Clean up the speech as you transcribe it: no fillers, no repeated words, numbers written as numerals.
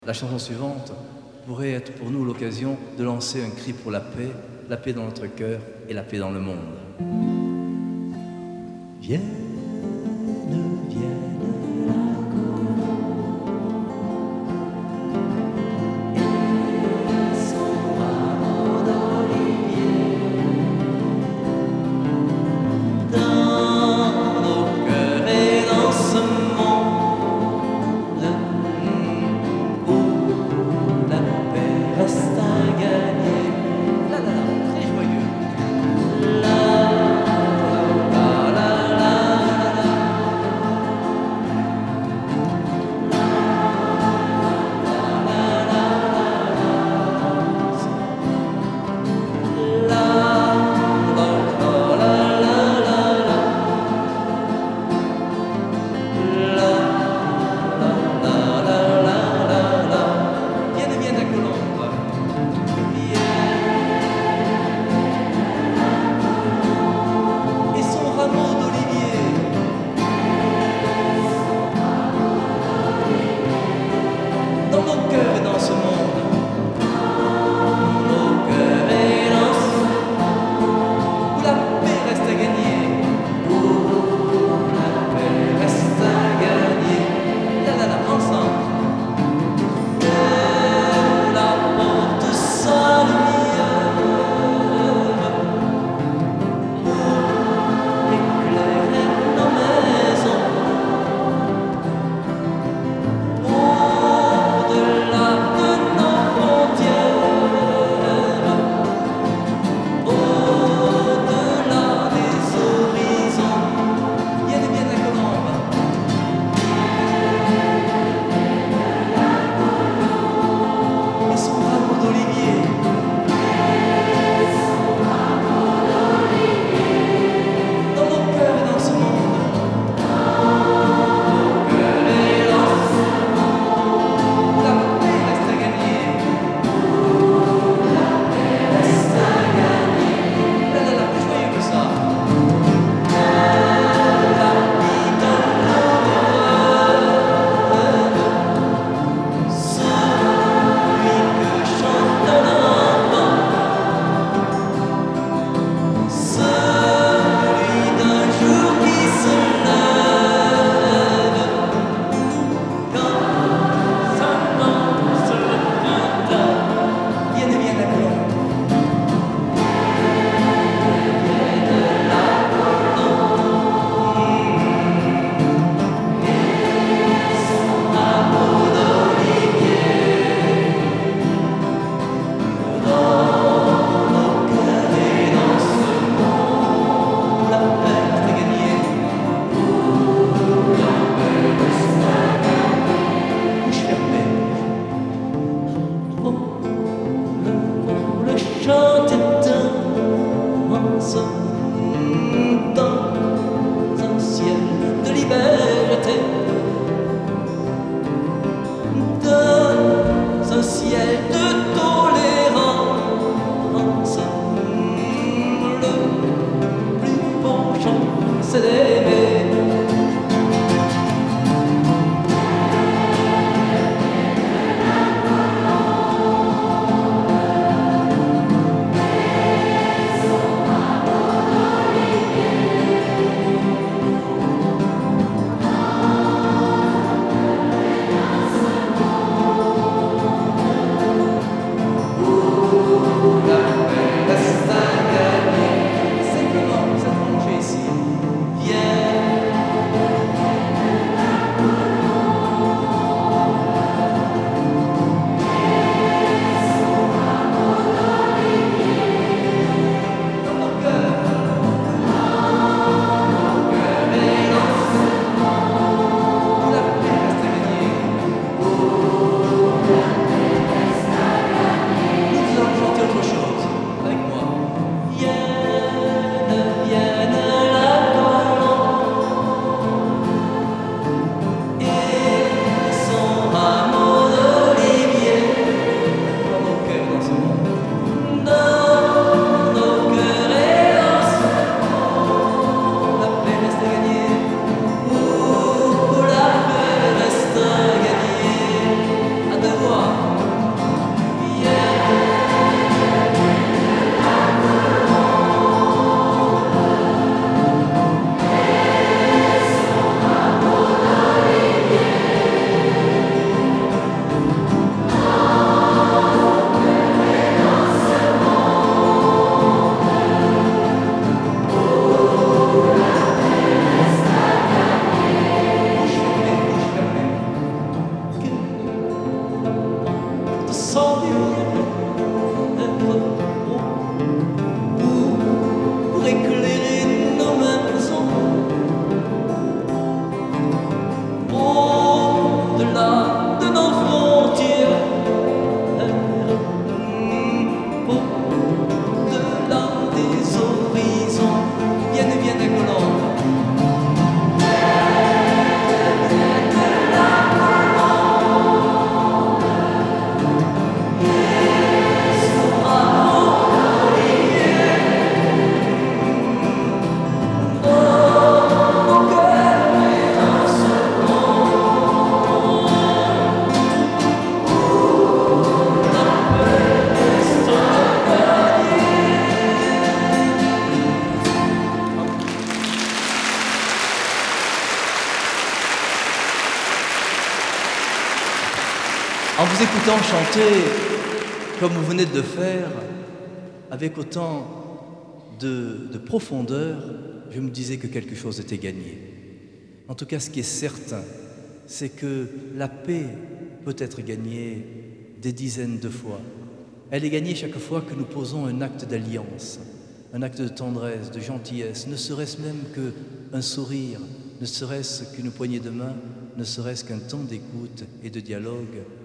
La chanson suivante pourrait être pour nous l'occasion de lancer un cri pour la paix dans notre cœur et la paix dans le monde. Vienne, vienne la colombe et son rameau d'olivier dans nos cœurs et dans ce monde où la paix reste à gagner. Là, là, là, très joyeux. Là, dans un ciel de liberté, dans un ciel de tolérance. Le plus beau chant, c'est d'aimer. En vous écoutant chanter, comme vous venez de le faire, avec autant de profondeur, je me disais que quelque chose était gagné. En tout cas, ce qui est certain, c'est que la paix peut être gagnée des dizaines de fois. Elle est gagnée chaque fois que nous posons un acte d'alliance, un acte de tendresse, de gentillesse, ne serait-ce même qu'un sourire, ne serait-ce qu'une poignée de main, ne serait-ce qu'un temps d'écoute et de dialogue